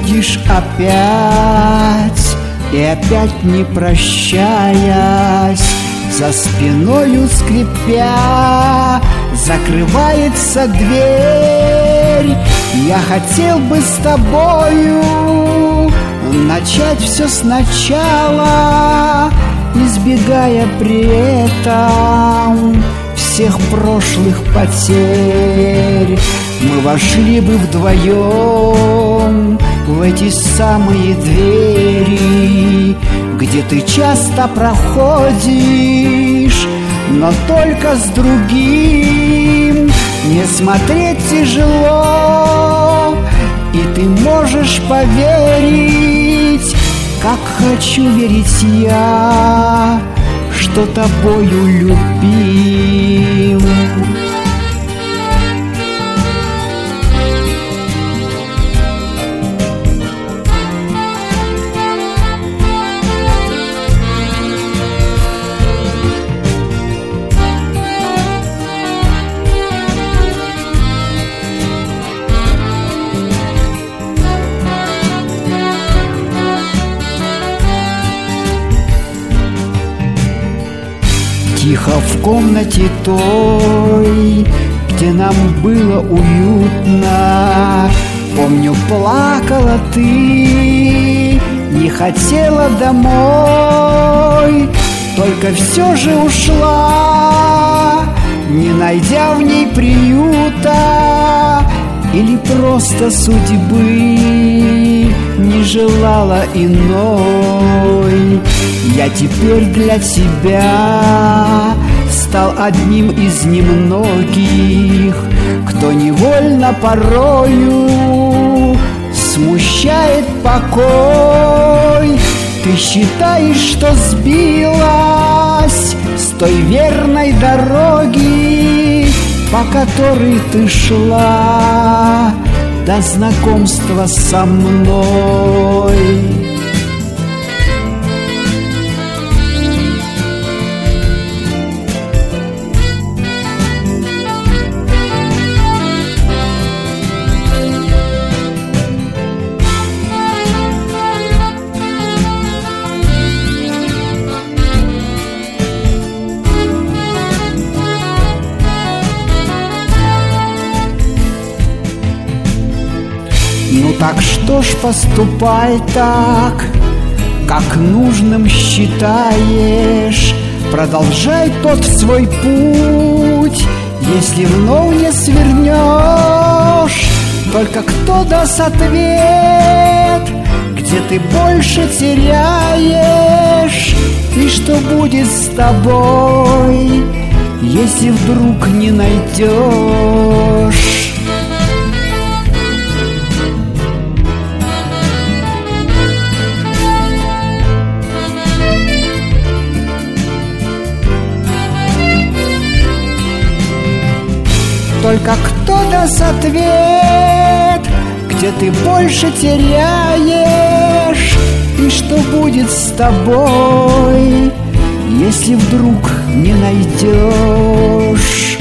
уходишь опять, и опять не прощаясь, за спиною скрипя, закрывается дверь. Я хотел бы с тобою начать все сначала, избегая при этом всех прошлых потерь. Мы вошли бы вдвоем в эти самые двери, где ты часто проходишь, но только с другим. Не смотреть тяжело, и ты можешь поверить, как хочу верить я, что тобою любим. Тихо в комнате той, где нам было уютно, помню, плакала ты, не хотела домой, только все же ушла, не найдя в ней приюта, или просто судьбы не желала иной. Я теперь для тебя стал одним из немногих, кто невольно порою смущает покой. Ты считаешь, что сбилась с той верной дороги, по которой ты шла до знакомства со мной. Ну так что ж, поступай так, как нужным считаешь, продолжай тот свой путь, если вновь не свернешь. Только кто даст ответ, где ты больше теряешь, и что будет с тобой, если вдруг не найдешь. Только кто даст ответ, где ты больше теряешь, и что будет с тобой, если вдруг не найдешь.